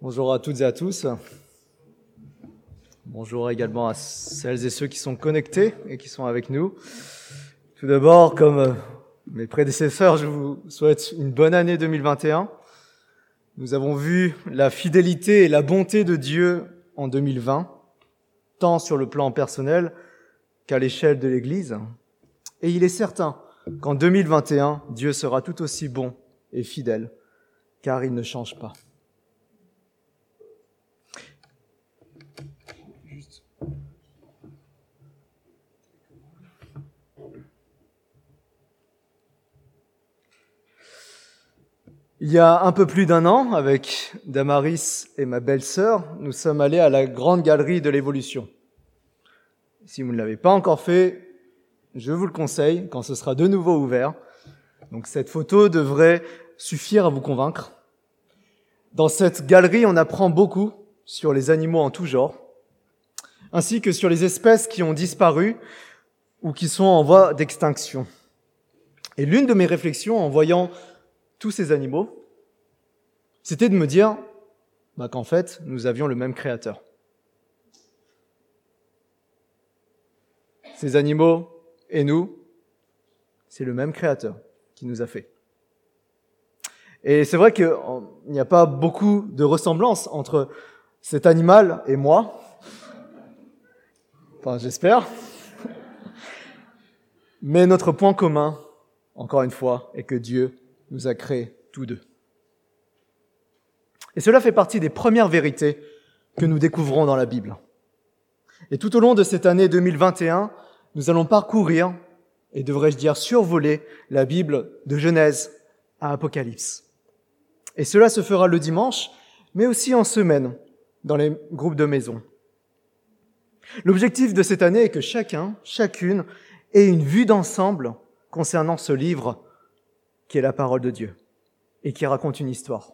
Bonjour à toutes et à tous. Bonjour également à celles et ceux qui sont connectés et qui sont avec nous. Tout d'abord, comme mes prédécesseurs, je vous souhaite une bonne année 2021. Nous avons vu la fidélité et la bonté de Dieu en 2020, tant sur le plan personnel qu'à l'échelle de l'Église. Et il est certain qu'en 2021, Dieu sera tout aussi bon et fidèle, car il ne change pas. Il y a un peu plus d'un an, avec Damaris et ma belle-sœur, nous sommes allés à la Grande Galerie de l'Évolution. Si vous ne l'avez pas encore fait, je vous le conseille quand ce sera de nouveau ouvert. Donc cette photo devrait suffire à vous convaincre. Dans cette galerie, on apprend beaucoup sur les animaux en tout genre, ainsi que sur les espèces qui ont disparu ou qui sont en voie d'extinction. Et l'une de mes réflexions en voyant tous ces animaux, c'était de me dire qu'en fait, nous avions le même créateur. Ces animaux et nous, c'est le même créateur qui nous a fait. Et c'est vrai qu'il n'y a pas beaucoup de ressemblance entre cet animal et moi. Enfin, j'espère. Mais notre point commun, encore une fois, est que Dieu nous a créés tous deux. Et cela fait partie des premières vérités que nous découvrons dans la Bible. Et tout au long de cette année 2021, nous allons parcourir, et devrais-je dire survoler, la Bible de Genèse à Apocalypse. Et cela se fera le dimanche, mais aussi en semaine, dans les groupes de maison. L'objectif de cette année est que chacune, ait une vue d'ensemble concernant ce livre qui est la parole de Dieu et qui raconte une histoire.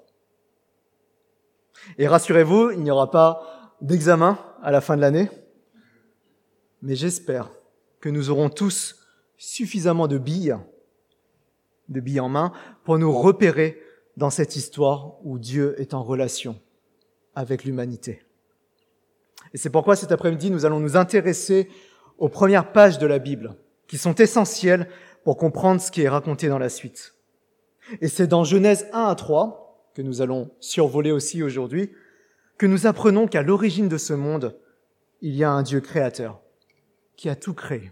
Et rassurez-vous, il n'y aura pas d'examen à la fin de l'année, mais j'espère que nous aurons tous suffisamment de billes en main, pour nous repérer dans cette histoire où Dieu est en relation avec l'humanité. Et c'est pourquoi cet après-midi, nous allons nous intéresser aux premières pages de la Bible, qui sont essentielles pour comprendre ce qui est raconté dans la suite. Et c'est dans Genèse 1 à 3, que nous allons survoler aussi aujourd'hui, que nous apprenons qu'à l'origine de ce monde, il y a un Dieu créateur qui a tout créé.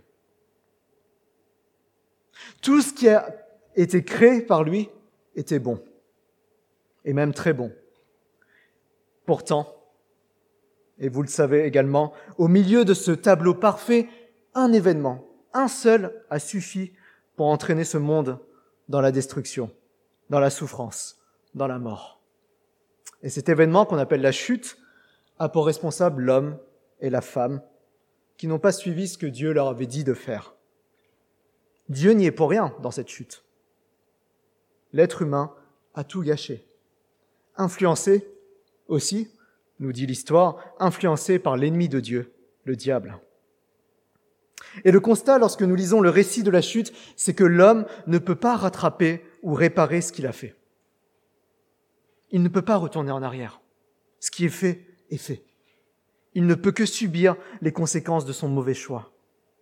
Tout ce qui a été créé par lui était bon, et même très bon. Pourtant, et vous le savez également, au milieu de ce tableau parfait, un événement, un seul a suffi pour entraîner ce monde dans la destruction, dans la souffrance, dans la mort. Et cet événement qu'on appelle la chute a pour responsable l'homme et la femme qui n'ont pas suivi ce que Dieu leur avait dit de faire. Dieu n'y est pour rien dans cette chute. L'être humain a tout gâché. Influencé aussi, nous dit l'histoire, influencé par l'ennemi de Dieu, le diable. Et le constat, lorsque nous lisons le récit de la chute, c'est que l'homme ne peut pas rattraper ou réparer ce qu'il a fait. Il ne peut pas retourner en arrière. Ce qui est fait est fait. Il ne peut que subir les conséquences de son mauvais choix.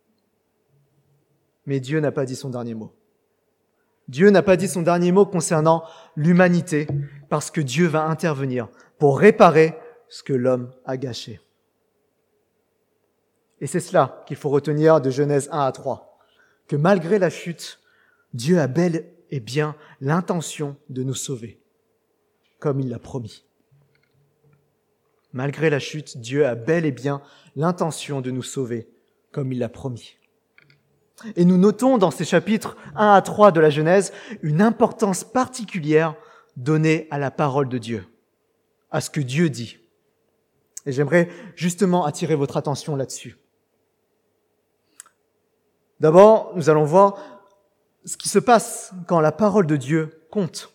Mais Dieu n'a pas dit son dernier mot. Dieu n'a pas dit son dernier mot concernant l'humanité, parce que Dieu va intervenir pour réparer ce que l'homme a gâché. Et c'est cela qu'il faut retenir de Genèse 1 à 3, que malgré la chute, Dieu a bel et bien l'intention de nous sauver, comme il l'a promis. Malgré la chute, Dieu a bel et bien l'intention de nous sauver, comme il l'a promis. Et nous notons dans ces chapitres 1 à 3 de la Genèse une importance particulière donnée à la parole de Dieu, à ce que Dieu dit. Et j'aimerais justement attirer votre attention là-dessus. D'abord, nous allons voir ce qui se passe quand la parole de Dieu compte.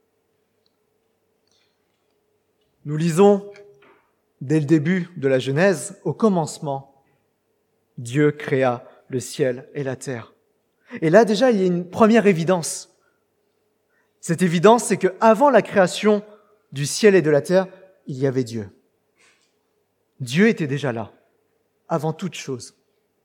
Nous lisons dès le début de la Genèse, au commencement, Dieu créa le ciel et la terre. Et là, déjà, il y a une première évidence. Cette évidence, c'est que avant la création du ciel et de la terre, il y avait Dieu. Dieu était déjà là, avant toute chose.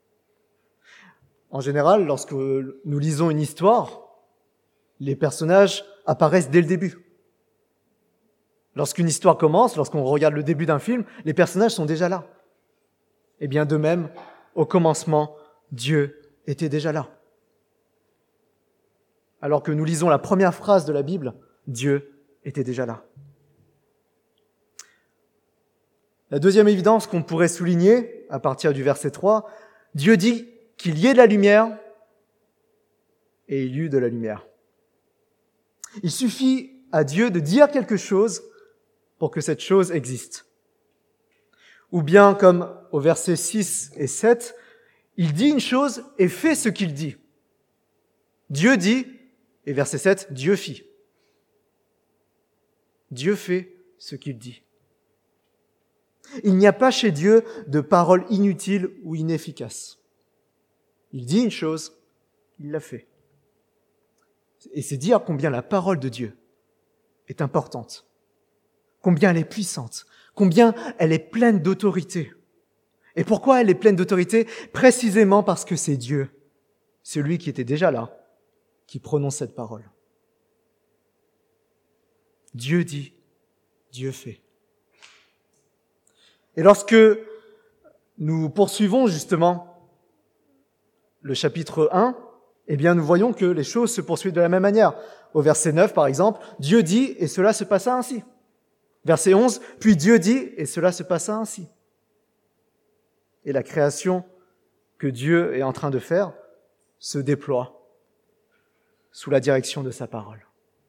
En général, lorsque nous lisons une histoire, les personnages apparaissent dès le début. Lorsqu'une histoire commence, lorsqu'on regarde le début d'un film, les personnages sont déjà là. Et bien de même, au commencement, Dieu était déjà là. Alors que nous lisons la première phrase de la Bible, Dieu était déjà là. La deuxième évidence qu'on pourrait souligner, à partir du verset 3, Dieu dit qu'il y ait de la lumière, et il y eut de la lumière. Il suffit à Dieu de dire quelque chose pour que cette chose existe. Ou bien, comme au verset 6 et 7, il dit une chose et fait ce qu'il dit. Dieu dit, et verset 7, Dieu fit. Dieu fait ce qu'il dit. Il n'y a pas chez Dieu de paroles inutiles ou inefficaces. Il dit une chose, il la fait. Et c'est dire combien la parole de Dieu est importante, combien elle est puissante, combien elle est pleine d'autorité. Et pourquoi elle est pleine d'autorité? Précisément parce que c'est Dieu, celui qui était déjà là, qui prononce cette parole. Dieu dit, Dieu fait. Et lorsque nous poursuivons justement le chapitre 1, eh bien nous voyons que les choses se poursuivent de la même manière. Au verset 9, par exemple, Dieu dit, et cela se passa ainsi. Verset 11, puis Dieu dit, et cela se passa ainsi. Et la création que Dieu est en train de faire se déploie sous la direction de sa parole.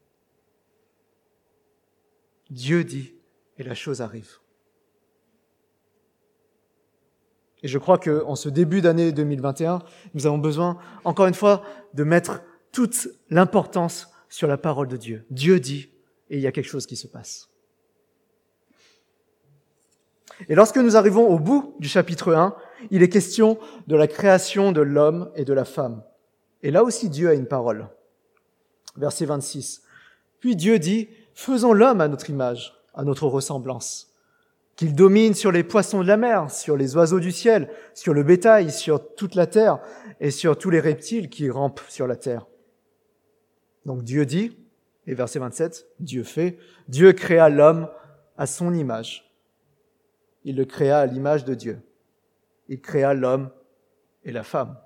Dieu dit, et la chose arrive. Et je crois qu'en ce début d'année 2021, nous avons besoin, encore une fois, de mettre toute l'importance sur la parole de Dieu. Dieu dit, et il y a quelque chose qui se passe. Et lorsque nous arrivons au bout du chapitre 1, il est question de la création de l'homme et de la femme. Et là aussi, Dieu a une parole. Verset 26. Puis Dieu dit, « Faisons l'homme à notre image, à notre ressemblance. » Qu'il domine sur les poissons de la mer, sur les oiseaux du ciel, sur le bétail, sur toute la terre et sur tous les reptiles qui rampent sur la terre. Donc Dieu dit, et verset 27, Dieu fait, Dieu créa l'homme à son image. Il le créa à l'image de Dieu. Il créa l'homme et la femme.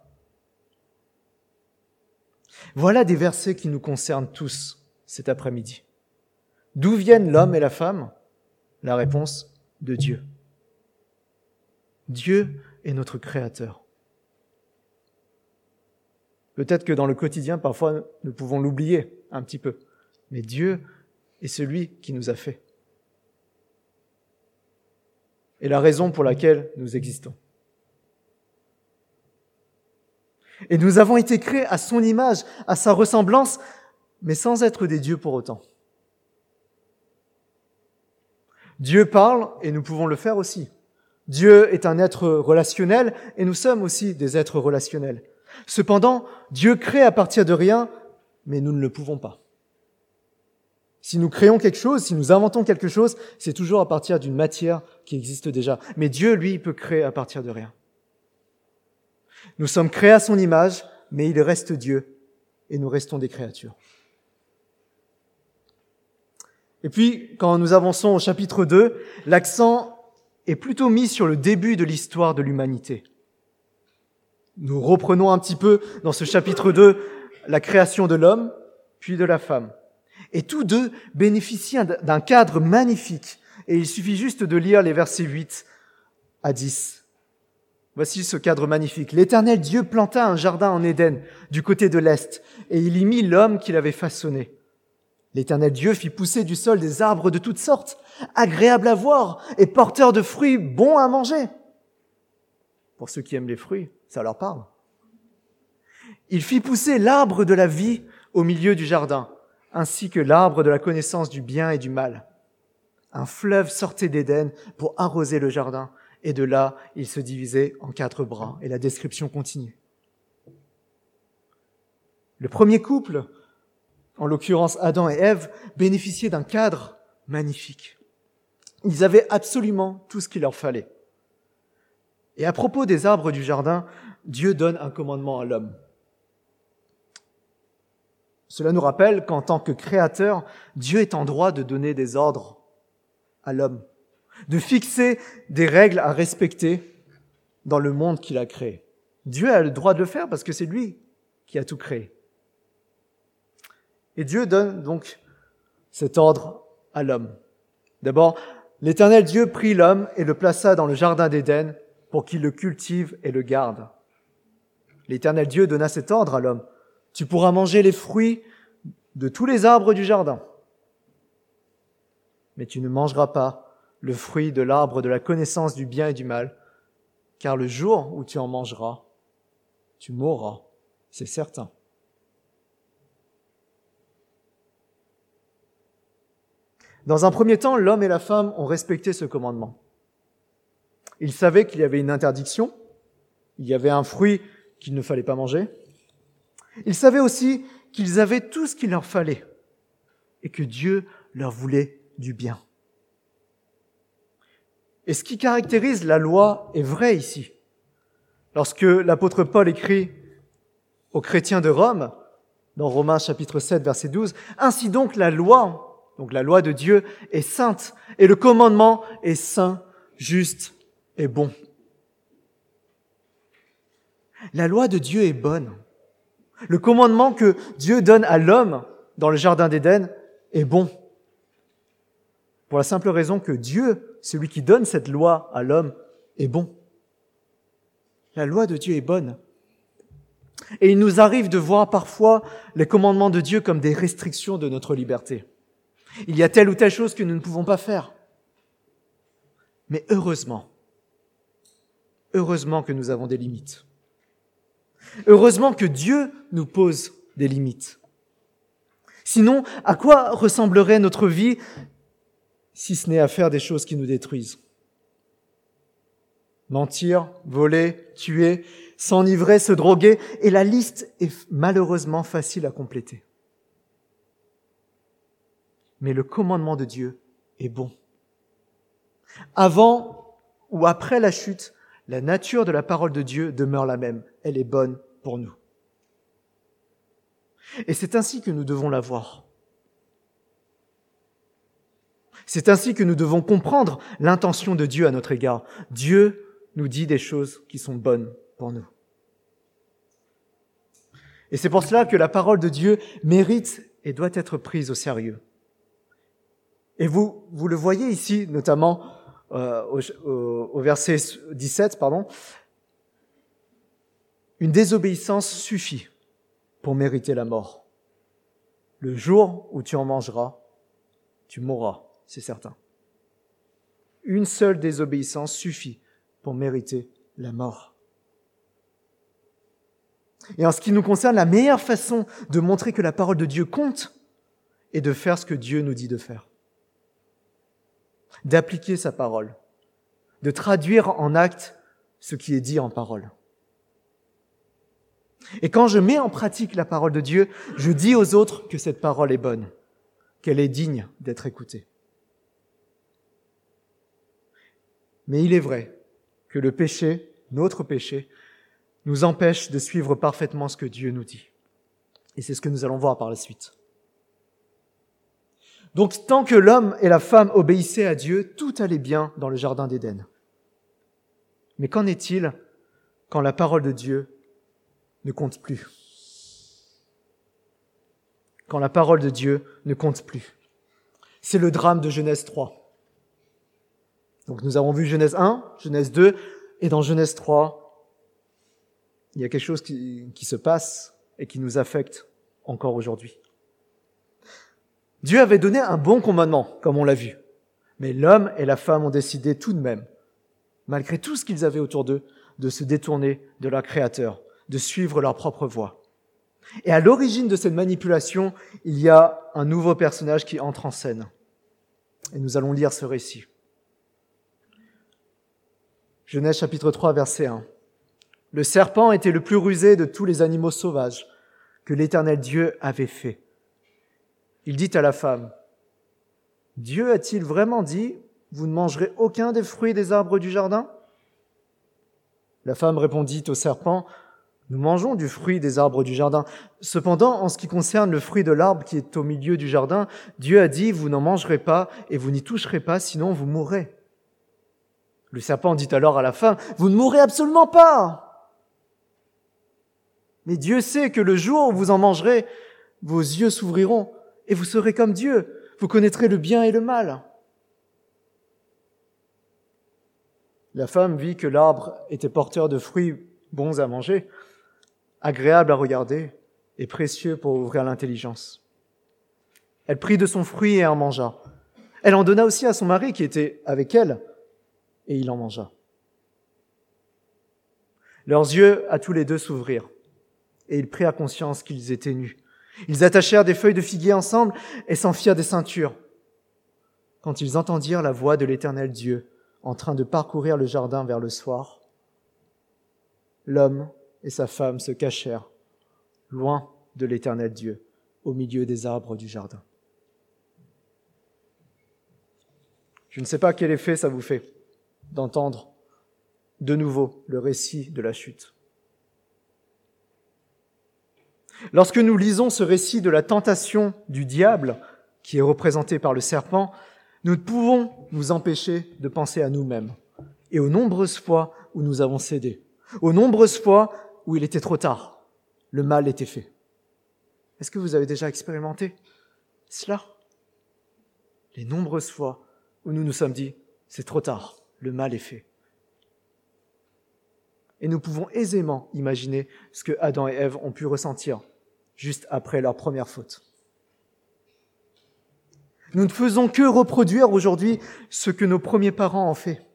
Voilà des versets qui nous concernent tous cet après-midi. D'où viennent l'homme et la femme? La réponse, de Dieu. Dieu est notre Créateur. Peut-être que dans le quotidien, parfois, nous pouvons l'oublier un petit peu. Mais Dieu est celui qui nous a fait. Et la raison pour laquelle nous existons. Et nous avons été créés à son image, à sa ressemblance, mais sans être des dieux pour autant. Dieu parle et nous pouvons le faire aussi. Dieu est un être relationnel et nous sommes aussi des êtres relationnels. Cependant, Dieu crée à partir de rien, mais nous ne le pouvons pas. Si nous créons quelque chose, si nous inventons quelque chose, c'est toujours à partir d'une matière qui existe déjà. Mais Dieu, lui, peut créer à partir de rien. Nous sommes créés à son image, mais il reste Dieu et nous restons des créatures. Et puis, quand nous avançons au chapitre 2, l'accent est plutôt mis sur le début de l'histoire de l'humanité. Nous reprenons un petit peu dans ce chapitre 2 la création de l'homme, puis de la femme. Et tous deux bénéficient d'un cadre magnifique. Et il suffit juste de lire les versets 8 à 10. Voici ce cadre magnifique. L'Éternel Dieu planta un jardin en Éden, du côté de l'Est, et il y mit l'homme qu'il avait façonné. L'Éternel Dieu fit pousser du sol des arbres de toutes sortes, agréables à voir et porteurs de fruits bons à manger. Pour ceux qui aiment les fruits, ça leur parle. Il fit pousser l'arbre de la vie au milieu du jardin, ainsi que l'arbre de la connaissance du bien et du mal. Un fleuve sortait d'Éden pour arroser le jardin, et de là, il se divisait en 4 bras. Et la description continue. Le premier couple, en l'occurrence Adam et Ève, bénéficiaient d'un cadre magnifique. Ils avaient absolument tout ce qu'il leur fallait. Et à propos des arbres du jardin, Dieu donne un commandement à l'homme. Cela nous rappelle qu'en tant que créateur, Dieu est en droit de donner des ordres à l'homme, de fixer des règles à respecter dans le monde qu'il a créé. Dieu a le droit de le faire parce que c'est lui qui a tout créé. Et Dieu donne donc cet ordre à l'homme. D'abord, l'Éternel Dieu prit l'homme et le plaça dans le jardin d'Éden pour qu'il le cultive et le garde. L'Éternel Dieu donna cet ordre à l'homme. Tu pourras manger les fruits de tous les arbres du jardin, mais tu ne mangeras pas le fruit de l'arbre de la connaissance du bien et du mal, car le jour où tu en mangeras, tu mourras, c'est certain. Dans un premier temps, l'homme et la femme ont respecté ce commandement. Ils savaient qu'il y avait une interdiction, il y avait un fruit qu'il ne fallait pas manger. Ils savaient aussi qu'ils avaient tout ce qu'il leur fallait et que Dieu leur voulait du bien. Et ce qui caractérise la loi est vrai ici. Lorsque l'apôtre Paul écrit aux chrétiens de Rome, dans Romains chapitre 7, verset 12, « Ainsi donc la loi de Dieu est sainte et le commandement est saint, juste et bon. » La loi de Dieu est bonne. Le commandement que Dieu donne à l'homme dans le jardin d'Éden est bon. Pour la simple raison que Dieu, celui qui donne cette loi à l'homme, est bon. La loi de Dieu est bonne. Et il nous arrive de voir parfois les commandements de Dieu comme des restrictions de notre liberté. Il y a telle ou telle chose que nous ne pouvons pas faire. Mais heureusement que nous avons des limites. Heureusement que Dieu nous pose des limites. Sinon, à quoi ressemblerait notre vie si ce n'est à faire des choses qui nous détruisent? Mentir, voler, tuer, s'enivrer, se droguer, et la liste est malheureusement facile à compléter. Mais le commandement de Dieu est bon. Avant ou après la chute, la nature de la parole de Dieu demeure la même. Elle est bonne pour nous. Et c'est ainsi que nous devons la voir. C'est ainsi que nous devons comprendre l'intention de Dieu à notre égard. Dieu nous dit des choses qui sont bonnes pour nous. Et c'est pour cela que la parole de Dieu mérite et doit être prise au sérieux. Et vous le voyez ici, notamment au verset 17, une désobéissance suffit pour mériter la mort. Le jour où tu en mangeras, tu mourras, c'est certain. Une seule désobéissance suffit pour mériter la mort. Et en ce qui nous concerne, la meilleure façon de montrer que la parole de Dieu compte est de faire ce que Dieu nous dit de faire. D'appliquer sa parole, de traduire en acte ce qui est dit en parole. Et quand je mets en pratique la parole de Dieu, je dis aux autres que cette parole est bonne, qu'elle est digne d'être écoutée. Mais il est vrai que le péché, notre péché, nous empêche de suivre parfaitement ce que Dieu nous dit. Et c'est ce que nous allons voir par la suite. Donc, tant que l'homme et la femme obéissaient à Dieu, tout allait bien dans le jardin d'Éden. Mais qu'en est-il quand la parole de Dieu ne compte plus? Quand la parole de Dieu ne compte plus. C'est le drame de Genèse 3. Donc, nous avons vu Genèse 1, Genèse 2, et dans Genèse 3, il y a quelque chose qui se passe et qui nous affecte encore aujourd'hui. Dieu avait donné un bon commandement, comme on l'a vu. Mais l'homme et la femme ont décidé tout de même, malgré tout ce qu'ils avaient autour d'eux, de se détourner de leur Créateur, de suivre leur propre voie. Et à l'origine de cette manipulation, il y a un nouveau personnage qui entre en scène. Et nous allons lire ce récit. Genèse chapitre 3, verset 1. Le serpent était le plus rusé de tous les animaux sauvages que l'Éternel Dieu avait fait. Il dit à la femme, « Dieu a-t-il vraiment dit, vous ne mangerez aucun des fruits des arbres du jardin ?» La femme répondit au serpent, « Nous mangeons du fruit des arbres du jardin. Cependant, en ce qui concerne le fruit de l'arbre qui est au milieu du jardin, Dieu a dit, vous n'en mangerez pas et vous n'y toucherez pas, sinon vous mourrez. » Le serpent dit alors à la femme, « Vous ne mourrez absolument pas. Mais Dieu sait que le jour où vous en mangerez, vos yeux s'ouvriront et vous serez comme Dieu. Vous connaîtrez le bien et le mal. » La femme vit que l'arbre était porteur de fruits bons à manger, agréables à regarder et précieux pour ouvrir l'intelligence. Elle prit de son fruit et en mangea. Elle en donna aussi à son mari qui était avec elle, et il en mangea. Leurs yeux à tous les deux s'ouvrirent, et ils prirent conscience qu'ils étaient nus. Ils attachèrent des feuilles de figuier ensemble et s'en firent des ceintures. Quand ils entendirent la voix de l'Éternel Dieu en train de parcourir le jardin vers le soir, l'homme et sa femme se cachèrent, loin de l'Éternel Dieu, au milieu des arbres du jardin. Je ne sais pas quel effet ça vous fait d'entendre de nouveau le récit de la chute. Lorsque nous lisons ce récit de la tentation du diable, qui est représenté par le serpent, nous ne pouvons nous empêcher de penser à nous-mêmes et aux nombreuses fois où nous avons cédé, aux nombreuses fois où il était trop tard, le mal était fait. Est-ce que vous avez déjà expérimenté cela? Les nombreuses fois où nous nous sommes dit, c'est trop tard, le mal est fait. Et nous pouvons aisément imaginer ce que Adam et Ève ont pu ressentir juste après leur première faute. Nous ne faisons que reproduire aujourd'hui ce que nos premiers parents ont fait.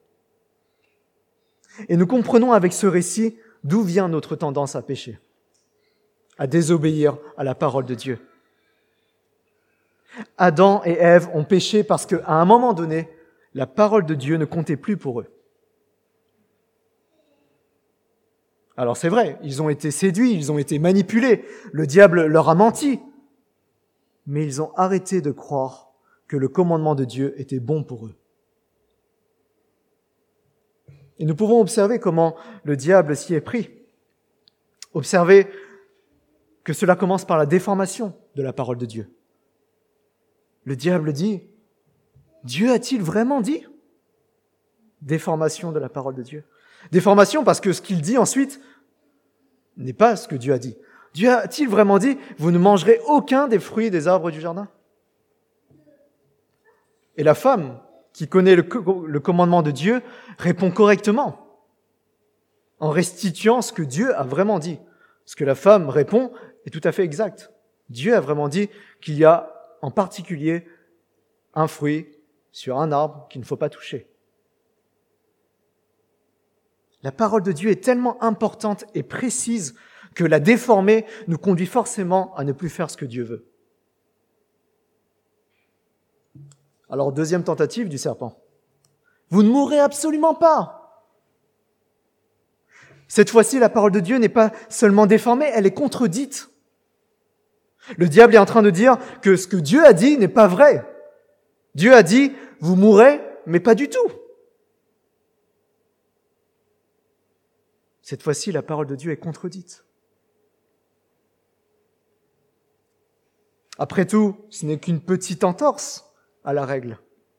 Et nous comprenons avec ce récit d'où vient notre tendance à pécher, à désobéir à la parole de Dieu. Adam et Ève ont péché parce qu'à un moment donné, la parole de Dieu ne comptait plus pour eux. Alors c'est vrai, ils ont été séduits, ils ont été manipulés, le diable leur a menti, mais ils ont arrêté de croire que le commandement de Dieu était bon pour eux. Et nous pouvons observer comment le diable s'y est pris. Observer que cela commence par la déformation de la parole de Dieu. Le diable dit, Dieu a-t-il vraiment dit? Déformation de la parole de Dieu. Déformation parce que ce qu'il dit ensuite n'est pas ce que Dieu a dit. Dieu a-t-il vraiment dit, vous ne mangerez aucun des fruits des arbres du jardin? Et la femme, qui connaît le commandement de Dieu, répond correctement, en restituant ce que Dieu a vraiment dit. Ce que la femme répond est tout à fait exact. Dieu a vraiment dit qu'il y a en particulier un fruit sur un arbre qu'il ne faut pas toucher. La parole de Dieu est tellement importante et précise que la déformer nous conduit forcément à ne plus faire ce que Dieu veut. Alors, deuxième tentative du serpent. Vous ne mourrez absolument pas. Cette fois-ci, la parole de Dieu n'est pas seulement déformée, elle est contredite. Le diable est en train de dire que ce que Dieu a dit n'est pas vrai. Dieu a dit, vous mourrez, mais pas du tout. Cette fois-ci, la parole de Dieu est contredite. Après tout, ce n'est qu'une petite entorse à la règle.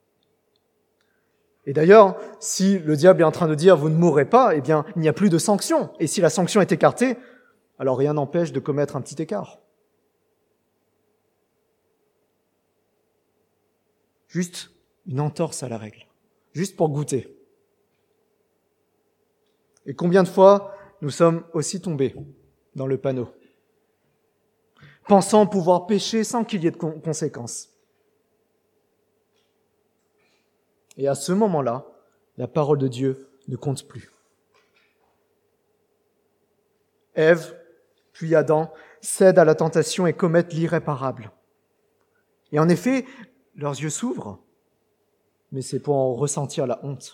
Et d'ailleurs, si le diable est en train de dire « vous ne mourrez pas », eh bien, il n'y a plus de sanction. Et si la sanction est écartée, alors rien n'empêche de commettre un petit écart. Juste une entorse à la règle, juste pour goûter. Et combien de fois nous sommes aussi tombés dans le panneau, pensant pouvoir pécher sans qu'il y ait de conséquences. Et à ce moment-là, la parole de Dieu ne compte plus. Ève, puis Adam, cèdent à la tentation et commettent l'irréparable. Et en effet, leurs yeux s'ouvrent, mais c'est pour en ressentir la honte.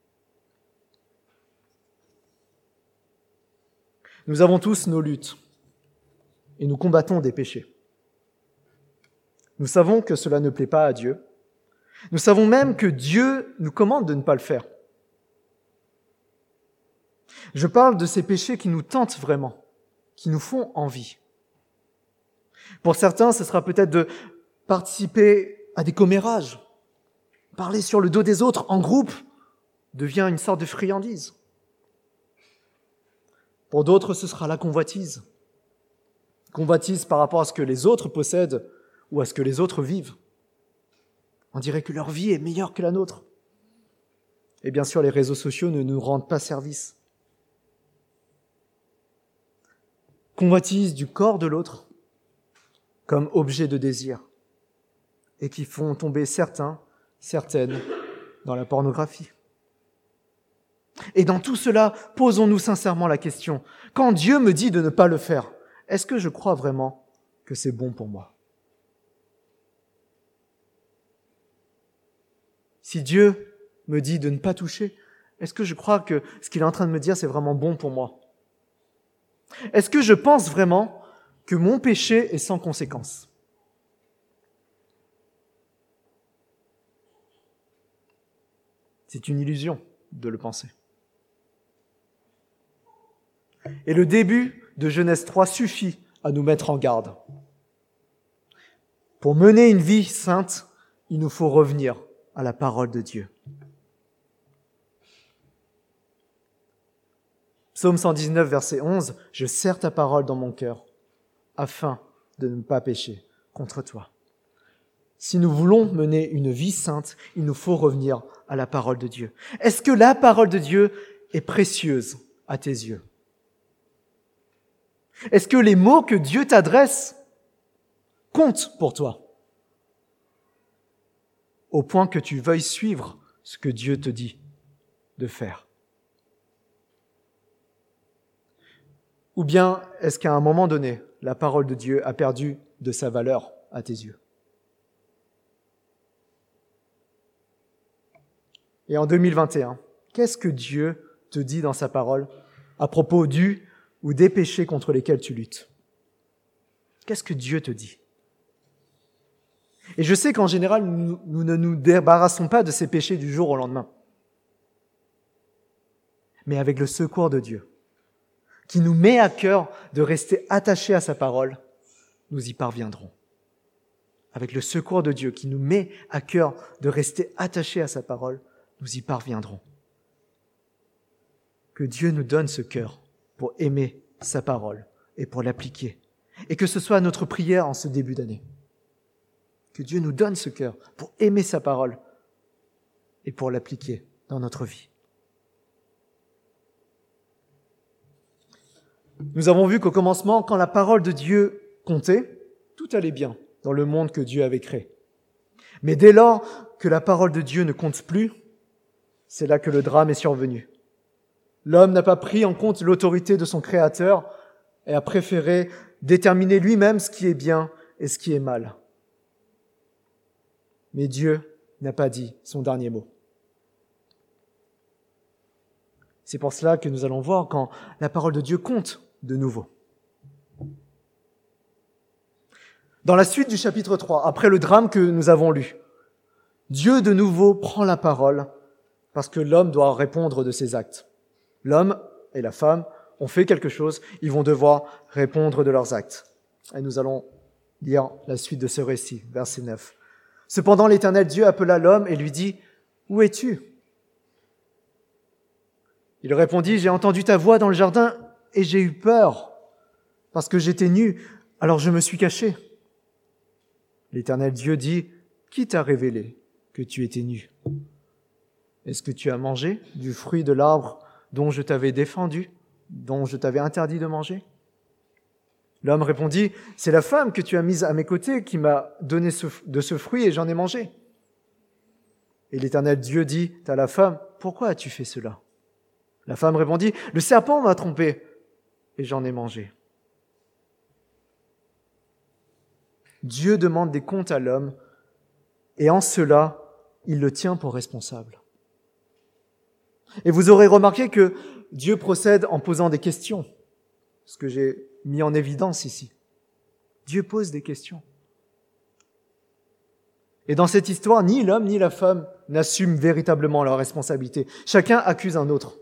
Nous avons tous nos luttes et nous combattons des péchés. Nous savons que cela ne plaît pas à Dieu. Nous savons même que Dieu nous commande de ne pas le faire. Je parle de ces péchés qui nous tentent vraiment, qui nous font envie. Pour certains, ce sera peut-être de participer à des commérages. Parler sur le dos des autres en groupe devient une sorte de friandise. Pour d'autres, ce sera la convoitise. Convoitise par rapport à ce que les autres possèdent ou à ce que les autres vivent. On dirait que leur vie est meilleure que la nôtre. Et bien sûr, les réseaux sociaux ne nous rendent pas service. Convoitise du corps de l'autre comme objet de désir et qui font tomber certaines dans la pornographie. Et dans tout cela, posons-nous sincèrement la question, quand Dieu me dit de ne pas le faire, est-ce que je crois vraiment que c'est bon pour moi? Si Dieu me dit de ne pas toucher, est-ce que je crois que ce qu'il est en train de me dire, c'est vraiment bon pour moi? Est-ce que je pense vraiment que mon péché est sans conséquence? C'est une illusion de le penser. Et le début de Genèse 3 suffit à nous mettre en garde. Pour mener une vie sainte, il nous faut revenir à la parole de Dieu. Psaume 119, verset 11, « Je serre ta parole dans mon cœur, afin de ne pas pécher contre toi. » Si nous voulons mener une vie sainte, il nous faut revenir à la parole de Dieu. Est-ce que la parole de Dieu est précieuse à tes yeux? Est-ce que les mots que Dieu t'adresse comptent pour toi? Au point que tu veuilles suivre ce que Dieu te dit de faire? Ou bien est-ce qu'à un moment donné, la parole de Dieu a perdu de sa valeur à tes yeux? Et en 2021, qu'est-ce que Dieu te dit dans sa parole à propos du ou des péchés contre lesquels tu luttes? Qu'est-ce que Dieu te dit? Et je sais qu'en général, nous ne nous débarrassons pas de ces péchés du jour au lendemain. Mais avec le secours de Dieu, qui nous met à cœur de rester attachés à sa parole, nous y parviendrons. Avec le secours de Dieu, qui nous met à cœur de rester attachés à sa parole, nous y parviendrons. Que Dieu nous donne ce cœur pour aimer sa parole et pour l'appliquer. Et que ce soit notre prière en ce début d'année. Que Dieu nous donne ce cœur pour aimer sa parole et pour l'appliquer dans notre vie. Nous avons vu qu'au commencement, quand la parole de Dieu comptait, tout allait bien dans le monde que Dieu avait créé. Mais dès lors que la parole de Dieu ne compte plus, c'est là que le drame est survenu. L'homme n'a pas pris en compte l'autorité de son Créateur et a préféré déterminer lui-même ce qui est bien et ce qui est mal. Mais Dieu n'a pas dit son dernier mot. C'est pour cela que nous allons voir quand la parole de Dieu compte de nouveau. Dans la suite du chapitre 3, après le drame que nous avons lu, Dieu de nouveau prend la parole parce que l'homme doit répondre de ses actes. L'homme et la femme ont fait quelque chose, ils vont devoir répondre de leurs actes. Et nous allons lire la suite de ce récit, verset 9. « Cependant l'Éternel Dieu appela l'homme et lui dit, « Où es-tu » Il répondit, « J'ai entendu ta voix dans le jardin et j'ai eu peur, parce que j'étais nu, alors je me suis caché. » L'Éternel Dieu dit, « Qui t'a révélé que tu étais nu? Est-ce que tu as mangé du fruit de l'arbre dont je t'avais défendu, dont je t'avais interdit de manger? » L'homme répondit, « C'est la femme que tu as mise à mes côtés qui m'a donné de ce fruit et j'en ai mangé. » Et l'Éternel Dieu dit à la femme, « Pourquoi as-tu fait cela ?» La femme répondit, « Le serpent m'a trompé et j'en ai mangé. » Dieu demande des comptes à l'homme et en cela, il le tient pour responsable. Et vous aurez remarqué que Dieu procède en posant des questions, ce que j'ai mis en évidence ici. Dieu pose des questions. Et dans cette histoire, ni l'homme ni la femme n'assument véritablement leur responsabilité. Chacun accuse un autre.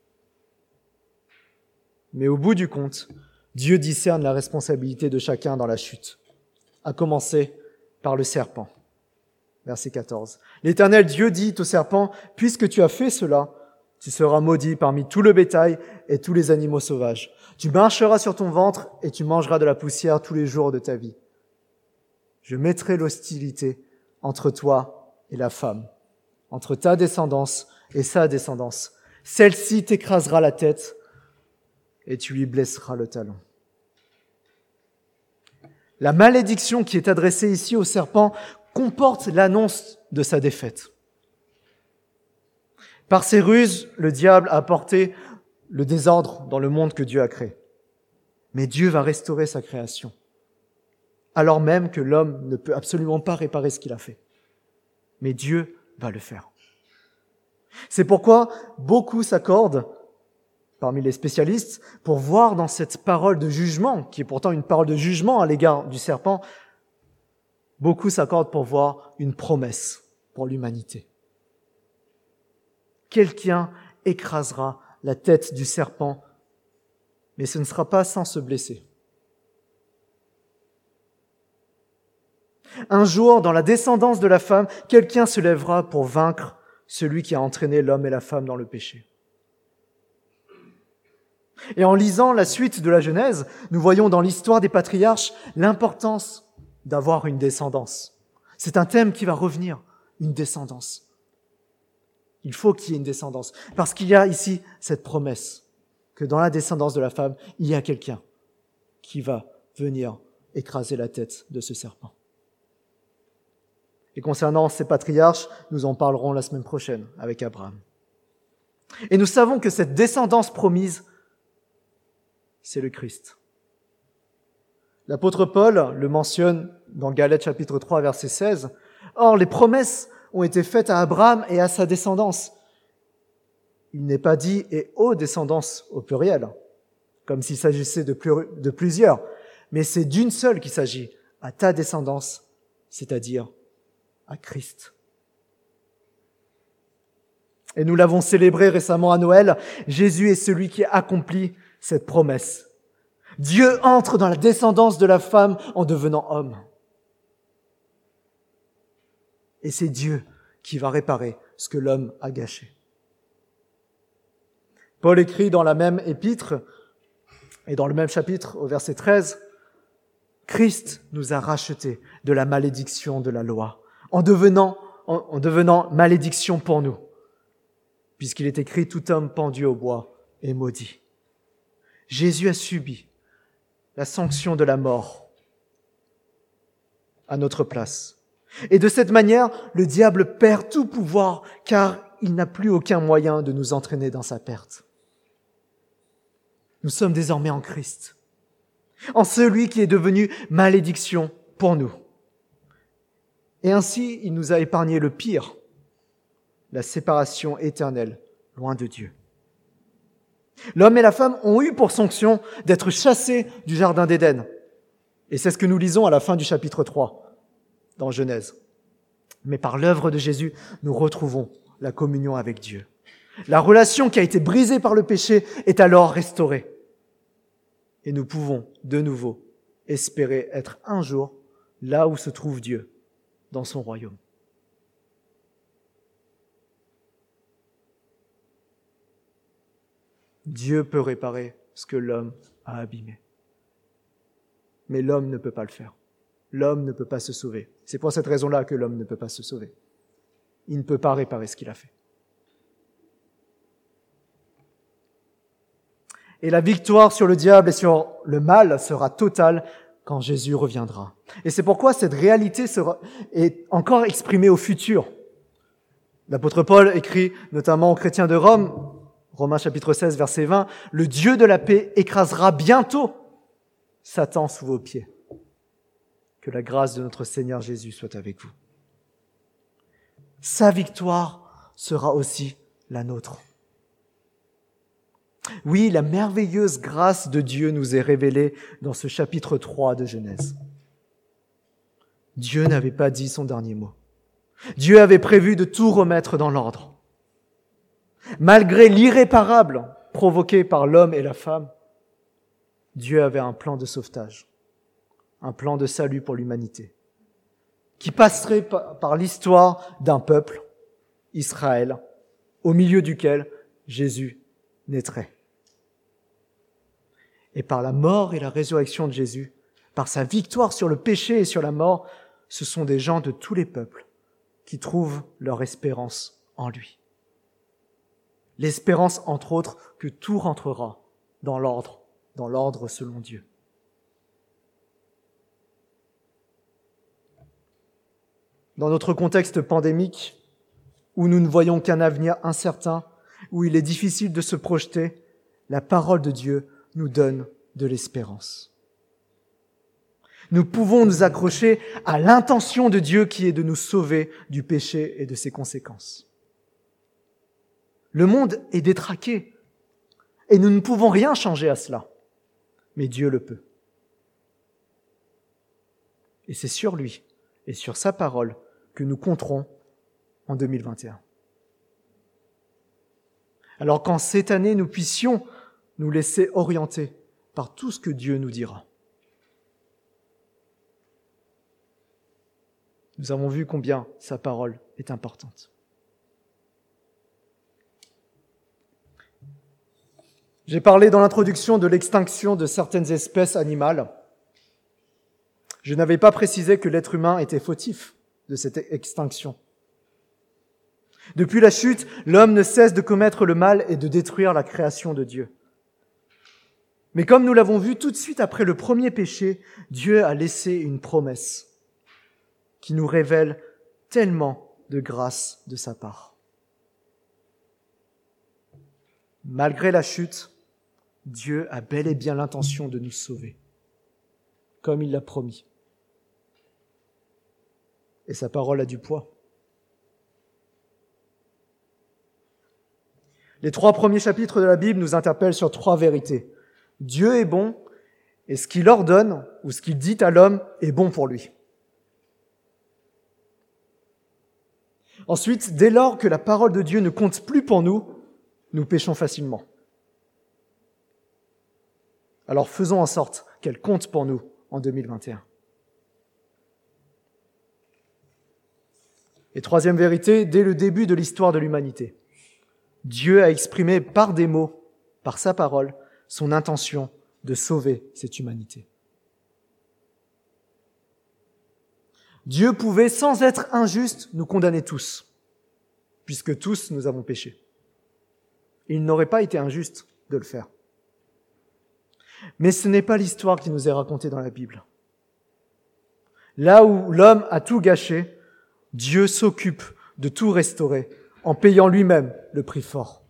Mais au bout du compte, Dieu discerne la responsabilité de chacun dans la chute, à commencer par le serpent. Verset 14. L'Éternel Dieu dit au serpent, « Puisque tu as fait cela, tu seras maudit parmi tout le bétail et tous les animaux sauvages. Tu marcheras sur ton ventre et tu mangeras de la poussière tous les jours de ta vie. Je mettrai l'hostilité entre toi et la femme, entre ta descendance et sa descendance. Celle-ci t'écrasera la tête et tu lui blesseras le talon. » La malédiction qui est adressée ici au serpent comporte l'annonce de sa défaite. Par ses ruses, le diable a apporté le désordre dans le monde que Dieu a créé. Mais Dieu va restaurer sa création, alors même que l'homme ne peut absolument pas réparer ce qu'il a fait. Mais Dieu va le faire. C'est pourquoi beaucoup s'accordent, parmi les spécialistes, pour voir dans cette parole de jugement, qui est pourtant une parole de jugement à l'égard du serpent, beaucoup s'accordent pour voir une promesse pour l'humanité. Quelqu'un écrasera la tête du serpent, mais ce ne sera pas sans se blesser. Un jour, dans la descendance de la femme, quelqu'un se lèvera pour vaincre celui qui a entraîné l'homme et la femme dans le péché. Et en lisant la suite de la Genèse, nous voyons dans l'histoire des patriarches l'importance d'avoir une descendance. C'est un thème qui va revenir, une descendance. Il faut qu'il y ait une descendance, parce qu'il y a ici cette promesse que dans la descendance de la femme, il y a quelqu'un qui va venir écraser la tête de ce serpent. Et concernant ces patriarches, nous en parlerons la semaine prochaine avec Abraham. Et nous savons que cette descendance promise, c'est le Christ. L'apôtre Paul le mentionne dans Galates chapitre 3, verset 16. « Or, les promesses ont été faites à Abraham et à sa descendance. » Il n'est pas dit « et aux descendances » au pluriel, comme s'il s'agissait de plusieurs, mais c'est d'une seule qu'il s'agit, à ta descendance, c'est-à-dire à Christ. Et nous l'avons célébré récemment à Noël, Jésus est celui qui accomplit cette promesse. Dieu entre dans la descendance de la femme en devenant homme. Et c'est Dieu qui va réparer ce que l'homme a gâché. Paul écrit dans la même épître et dans le même chapitre au verset 13, « Christ nous a rachetés de la malédiction de la loi, en devenant malédiction pour nous, puisqu'il est écrit « Tout homme pendu au bois est maudit ». Jésus a subi la sanction de la mort à notre place. Et de cette manière, le diable perd tout pouvoir, car il n'a plus aucun moyen de nous entraîner dans sa perte. Nous sommes désormais en Christ, en celui qui est devenu malédiction pour nous. Et ainsi, il nous a épargné le pire, la séparation éternelle, loin de Dieu. L'homme et la femme ont eu pour sanction d'être chassés du jardin d'Éden. Et c'est ce que nous lisons à la fin du chapitre 3, dans Genèse. Mais par l'œuvre de Jésus, nous retrouvons la communion avec Dieu. La relation qui a été brisée par le péché est alors restaurée. Et nous pouvons de nouveau espérer être un jour là où se trouve Dieu, dans son royaume. Dieu peut réparer ce que l'homme a abîmé. Mais l'homme ne peut pas le faire. L'homme ne peut pas se sauver. C'est pour cette raison-là que l'homme ne peut pas se sauver. Il ne peut pas réparer ce qu'il a fait. Et la victoire sur le diable et sur le mal sera totale quand Jésus reviendra. Et c'est pourquoi cette réalité est encore exprimée au futur. L'apôtre Paul écrit notamment aux chrétiens de Rome, Romains chapitre 16, verset 20, « Le Dieu de la paix écrasera bientôt Satan sous vos pieds. Que la grâce de notre Seigneur Jésus soit avec vous. » Sa victoire sera aussi la nôtre. Oui, la merveilleuse grâce de Dieu nous est révélée dans ce chapitre 3 de Genèse. Dieu n'avait pas dit son dernier mot. Dieu avait prévu de tout remettre dans l'ordre. Malgré l'irréparable provoqué par l'homme et la femme, Dieu avait un plan de sauvetage, un plan de salut pour l'humanité, qui passerait par l'histoire d'un peuple, Israël, au milieu duquel Jésus naîtrait. Et par la mort et la résurrection de Jésus, par sa victoire sur le péché et sur la mort, ce sont des gens de tous les peuples qui trouvent leur espérance en lui. L'espérance, entre autres, que tout rentrera dans l'ordre selon Dieu. Dans notre contexte pandémique, où nous ne voyons qu'un avenir incertain, où il est difficile de se projeter, la parole de Dieu nous donne de l'espérance. Nous pouvons nous accrocher à l'intention de Dieu qui est de nous sauver du péché et de ses conséquences. Le monde est détraqué et nous ne pouvons rien changer à cela, mais Dieu le peut. Et c'est sur lui et sur sa parole que nous compterons en 2021. Alors qu'en cette année, nous puissions nous laisser orienter par tout ce que Dieu nous dira. Nous avons vu combien sa parole est importante. J'ai parlé dans l'introduction de l'extinction de certaines espèces animales. Je n'avais pas précisé que l'être humain était fautif de cette extinction. Depuis la chute, l'homme ne cesse de commettre le mal et de détruire la création de Dieu. Mais comme nous l'avons vu tout de suite après le premier péché, Dieu a laissé une promesse qui nous révèle tellement de grâce de sa part. Malgré la chute, Dieu a bel et bien l'intention de nous sauver, comme il l'a promis. Et sa parole a du poids. Les 3 premiers chapitres de la Bible nous interpellent sur 3 vérités. Dieu est bon, et ce qu'il ordonne ou ce qu'il dit à l'homme est bon pour lui. Ensuite, dès lors que la parole de Dieu ne compte plus pour nous, nous péchons facilement. Alors faisons en sorte qu'elle compte pour nous en 2021. Et 3e vérité, dès le début de l'histoire de l'humanité, Dieu a exprimé par des mots, par sa parole, son intention de sauver cette humanité. Dieu pouvait, sans être injuste, nous condamner tous, puisque tous nous avons péché. Il n'aurait pas été injuste de le faire. Mais ce n'est pas l'histoire qui nous est racontée dans la Bible. Là où l'homme a tout gâché, Dieu s'occupe de tout restaurer en payant lui-même le prix fort.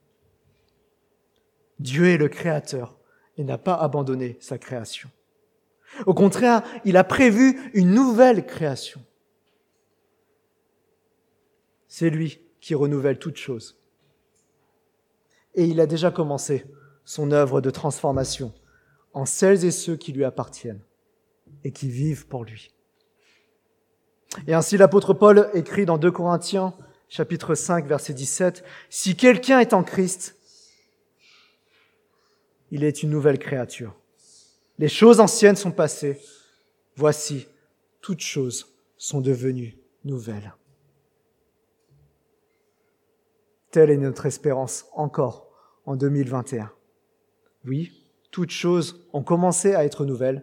Dieu est le Créateur et n'a pas abandonné sa création. Au contraire, il a prévu une nouvelle création. C'est lui qui renouvelle toutes choses. Et il a déjà commencé son œuvre de transformation en celles et ceux qui lui appartiennent et qui vivent pour lui. Et ainsi l'apôtre Paul écrit dans 2 Corinthiens, chapitre 5, verset 17, « Si quelqu'un est en Christ, il est une nouvelle créature. Les choses anciennes sont passées. Voici, toutes choses sont devenues nouvelles. » Telle est notre espérance encore en 2021. Oui, toutes choses ont commencé à être nouvelles.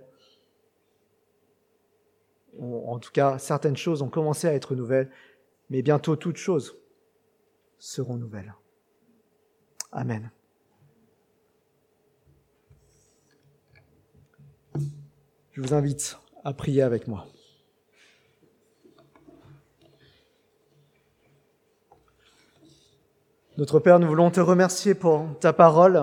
En tout cas, certaines choses ont commencé à être nouvelles, mais bientôt toutes choses seront nouvelles. Amen. Je vous invite à prier avec moi. Notre Père, nous voulons te remercier pour ta parole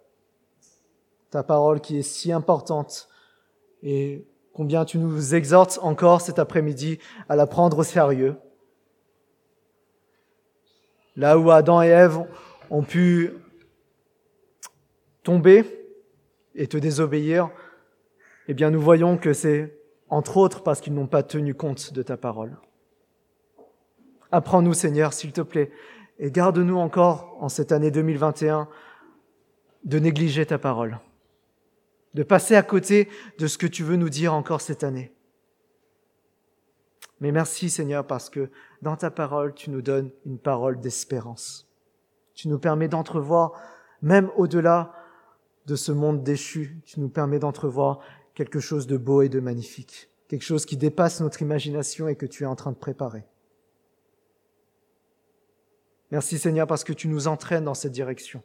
qui est si importante et combien tu nous exhortes encore cet après-midi à la prendre au sérieux. Là où Adam et Ève ont pu tomber et te désobéir, eh bien nous voyons que c'est entre autres parce qu'ils n'ont pas tenu compte de ta parole. Apprends-nous, Seigneur, s'il te plaît, et garde-nous encore en cette année 2021 de négliger ta parole, de passer à côté de ce que tu veux nous dire encore cette année. Mais merci, Seigneur, parce que dans ta parole, tu nous donnes une parole d'espérance. Tu nous permets d'entrevoir, même au-delà de ce monde déchu, tu nous permets d'entrevoir quelque chose de beau et de magnifique, quelque chose qui dépasse notre imagination et que tu es en train de préparer. Merci, Seigneur, parce que tu nous entraînes dans cette direction.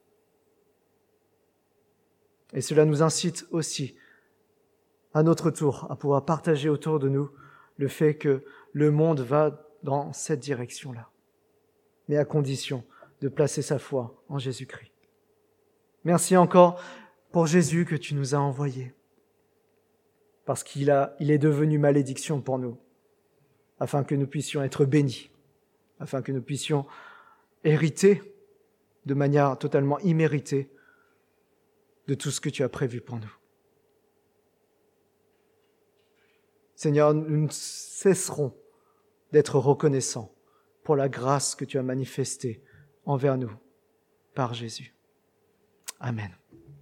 Et cela nous incite aussi, à notre tour, à pouvoir partager autour de nous le fait que le monde va dans cette direction-là, mais à condition de placer sa foi en Jésus-Christ. Merci encore pour Jésus que tu nous as envoyé, parce qu'il est devenu malédiction pour nous, afin que nous puissions être bénis, afin que nous puissions hériter de manière totalement imméritée de tout ce que tu as prévu pour nous. Seigneur, nous ne cesserons d'être reconnaissants pour la grâce que tu as manifestée envers nous par Jésus. Amen.